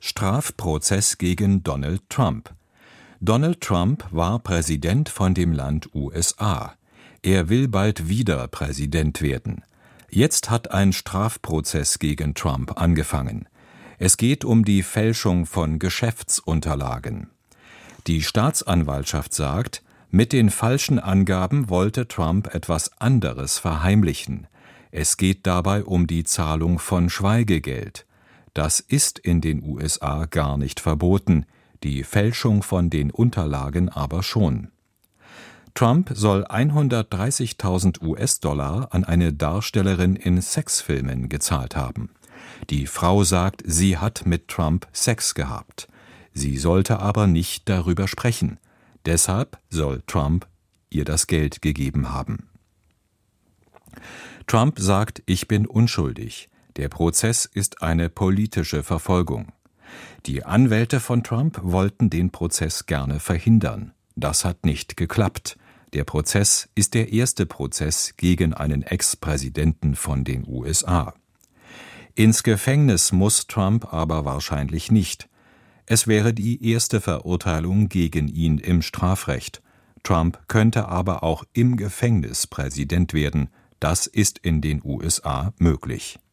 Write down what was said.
Strafprozess gegen Donald Trump. Donald Trump war Präsident von dem Land USA. Er will bald wieder Präsident werden. Jetzt hat ein Strafprozess gegen Trump angefangen. Es geht um die Fälschung von Geschäftsunterlagen. Die Staatsanwaltschaft sagt, mit den falschen Angaben wollte Trump etwas anderes verheimlichen. Es geht dabei um die Zahlung von Schweigegeld. Das ist in den USA gar nicht verboten, die Fälschung von den Unterlagen aber schon. Trump soll 130.000 US-Dollar an eine Darstellerin in Sexfilmen gezahlt haben. Die Frau sagt, sie hat mit Trump Sex gehabt. Sie sollte aber nicht darüber sprechen. Deshalb soll Trump ihr das Geld gegeben haben. Trump sagt, ich bin unschuldig. Der Prozess ist eine politische Verfolgung. Die Anwälte von Trump wollten den Prozess gerne verhindern. Das hat nicht geklappt. Der Prozess ist der erste Prozess gegen einen Ex-Präsidenten von den USA. Ins Gefängnis muss Trump aber wahrscheinlich nicht. Es wäre die erste Verurteilung gegen ihn im Strafrecht. Trump könnte aber auch im Gefängnis Präsident werden. Das ist in den USA möglich.